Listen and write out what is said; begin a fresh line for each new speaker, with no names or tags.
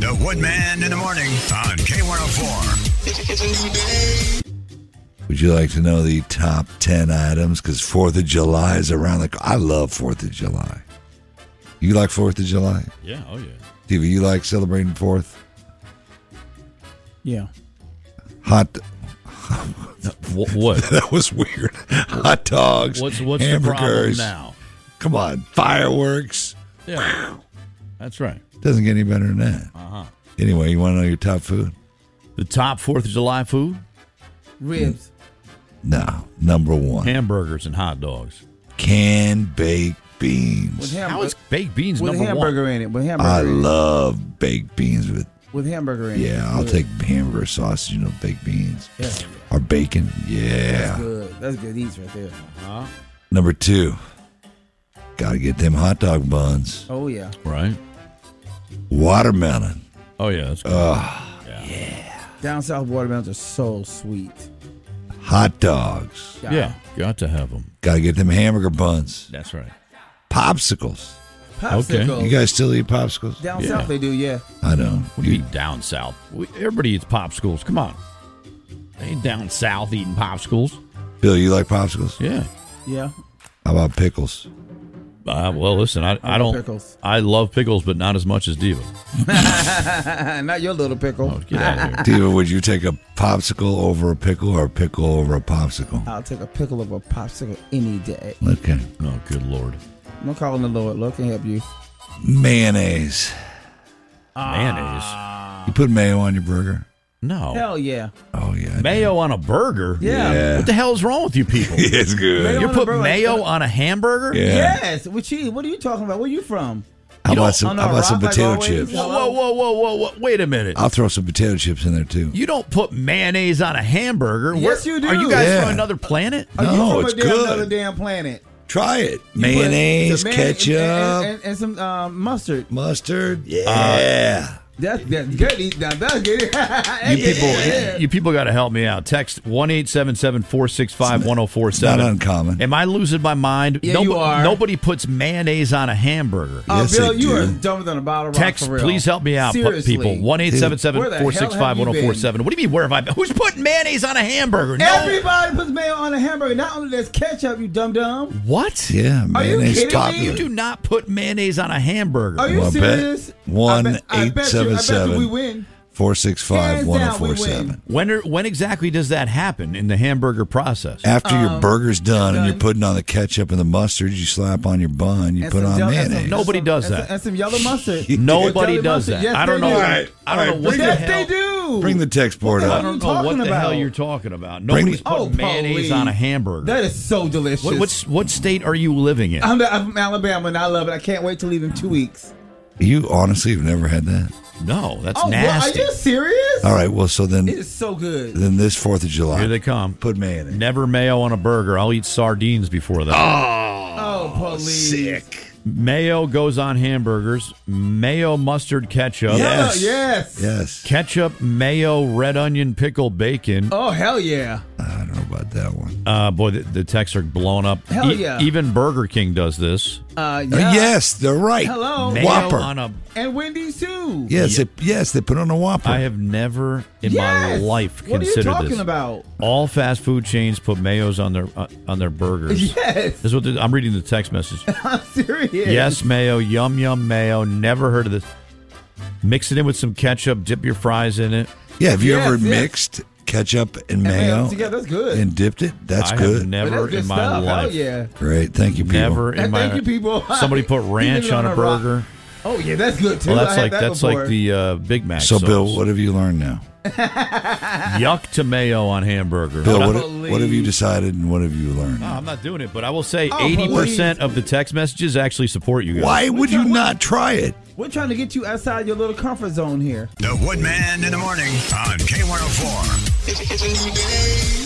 The Woodman in the morning on K104. It's a new day.
Would you like to know the top 10 items? Because 4th of July is around the corner. I love 4th of July. You like 4th of July?
Yeah, oh yeah.
Stevie, you like celebrating 4th?
Yeah.
Hot.
What?
That was weird. Hot dogs.
What's the problem
hamburgers.
now?
Come on. Fireworks.
Yeah, that's right.
Doesn't get any better than that. Anyway, you want to know your top food?
The top 4th of July food?
Ribs.
No. Number 1.
Hamburgers and hot dogs.
Canned baked beans.
How is baked beans
with
number
hamburger
one?
in it? With hamburger
I
in it.
love baked beans
With hamburger in it.
Yeah, I'll
Good.
take hamburger sausage, baked beans.
Yeah.
Or bacon.
That's
Yeah.
good. That's good eats right there.
Number 2. Got to get them hot dog buns.
Oh, yeah.
Right?
Watermelon.
Oh, yeah, that's good.
Down south watermelons are so sweet.
Hot dogs.
Yeah, got to have them.
Got to get them hamburger buns.
That's right.
Popsicles.
Popsicles.
You guys still eat popsicles?
Down
Yeah.
south they do, yeah.
I know.
What do you eat down south? Everybody eats popsicles. Come on. They ain't down south eating popsicles.
Bill, you like popsicles?
Yeah.
Yeah.
How about pickles?
Well, listen, I don't.
pickles.
I love pickles, but not as much as Diva.
Not your little pickle.
Oh, get out of here.
Diva, would you take a popsicle over a pickle or a pickle over a popsicle?
I'll take a pickle over a popsicle any day.
Okay.
Oh, good Lord.
I'm calling the Lord. Lord can help you.
Mayonnaise.
Mayonnaise?
You put mayo on your burger?
No.
Hell yeah.
Oh, yeah.
Mayo on a burger?
Yeah.
What the hell is wrong with you people?
It's good.
Mayo
You
on a
put
burger.
mayo on a hamburger?
Yeah.
Yes. With cheese. What are you talking about? Where you from?
How
You
about
don't-
some,
on
how
a
about some
rock like
potato
always?
chips?
Whoa. Wait a minute.
I'll throw some potato chips in there, too.
You don't put mayonnaise on a hamburger.
Yes, you do.
Are you guys
Yeah.
from another planet?
Are you
No,
from
it's
another
good.
damn planet?
Try it.
You put
Mayonnaise,
some
ketchup,
and some mustard.
mustard. Yeah.
That's good. That's good.
You people got to help me out. Text 1-877-465-1047.
Not uncommon.
Am I losing my mind?
Yeah, you are.
Nobody puts mayonnaise on a hamburger.
Yes,
Bill,
they
you
do.
are dumber than a bottle of rock,
Text,
for real.
please help me out,
Seriously.
people. 1-877-465-1047. What do you mean, where have I been? Who's putting mayonnaise on a hamburger? No.
Everybody puts mayo on a hamburger. Not only there's ketchup, you dum-dum.
What?
Yeah,
Are you
mayonnaise
kidding me?
popular.
You do not put mayonnaise on a hamburger.
Are you
Well,
serious? I bet you
1-877
we win.
465-1047.
When exactly does that happen in the hamburger process?
After your burger's done and
done.
you're putting on the ketchup and the mustard, you slap on your bun, you
And
put
some
on
yellow- and some-
mayonnaise.
Nobody does
and
that.
some- And some yellow mustard.
Nobody
Jelly
does
mustard.
that.
Yes,
I don't
they
know.
do.
I don't know what
Yes,
the
they
hell.
do.
Bring the text board
What the
I
up.
hell
don't
you
know what
talking
the hell
about?
you're talking about. Nobody's
Bring
putting mayonnaise
please.
on a hamburger.
That is so delicious.
What state are you living in?
I'm from Alabama and I love it. I can't wait to leave in 2 weeks.
You honestly have never had that?
No, that's
Oh,
nasty.
are you serious?
All right, well, so then
It is so good.
this 4th of July,
Here they come.
put mayonnaise.
Never mayo on a burger. I'll eat sardines before that.
Oh, police.
Sick.
Mayo goes on hamburgers. Mayo, mustard, ketchup.
Yes.
Yes.
Yes.
Ketchup, mayo, red onion, pickle, bacon.
Oh, hell yeah.
I don't know about that one.
Boy, the texts are blowing up.
Hell yeah.
Even Burger King does this.
Yeah.
Yes, they're right.
Hello.
Mayo
Whopper.
on a.
And Wendy's too.
Yes, they put on a Whopper.
I have never in my
Yes.
life
What are you
considered
talking
this.
about?
All fast food chains put mayos on their burgers.
Yes.
This is what I'm reading the text message.
I'm serious.
Yes, mayo, yum mayo. Never heard of this. Mix it in with some ketchup. Dip your fries in it.
Yeah, have you
Yes,
ever
yes.
mixed ketchup and
mayo
mayo
together, that's good.
and dipped it? That's
I
good.
have never
But that's good
in my
stuff.
life.
Hell yeah.
Great. Thank you, people.
Never in
And
my.
thank you, people.
Somebody put ranch
Leave it
on a
on a rock.
burger.
Oh yeah, that's good too.
Well,
I
that's
had
like
that
that's
before.
like the Big Mac.
So,
sauce.
Bill, what have you learned now?
Yuck to mayo on hamburger.
Bill,
But
what have you decided and what have you learned?
I'm not doing it, but I will say
Oh,
80% of the text messages actually support you guys.
Why would you not try it?
We're trying to get you outside your little comfort zone here.
The Woodman in the morning on K104. It's a new day.